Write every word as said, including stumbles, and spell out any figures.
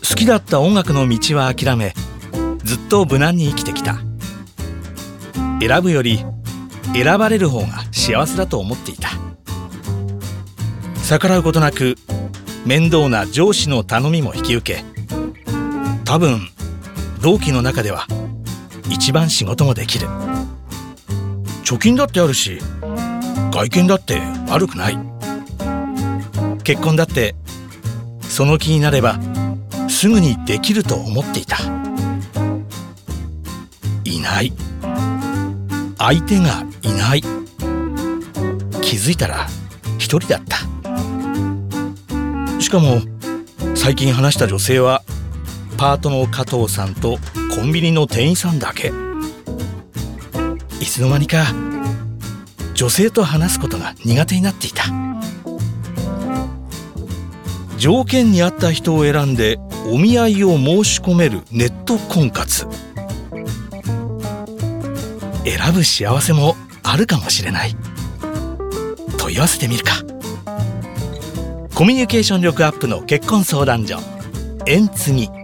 好きだった音楽の道は諦め、ずっと無難に生きてきた。選ぶより選ばれる方が幸せだと思っていた。逆らうことなく面倒な上司の頼みも引き受け、多分同期の中では一番仕事もできる。貯金だってあるし、外見だって悪くない。結婚だってその気になればすぐにできると思っていた。いない。相手がいない。気づいたら一人だった。しかも最近話した女性はパートの加藤さんとコンビニの店員さんだけ。いつの間にか女性と話すことが苦手になっていた。条件に合った人を選んでお見合いを申し込めるネット婚活。選ぶ幸せもあるかもしれない。問い合わせてみるか。コミュニケーション力アップの結婚相談所、縁継ぎ。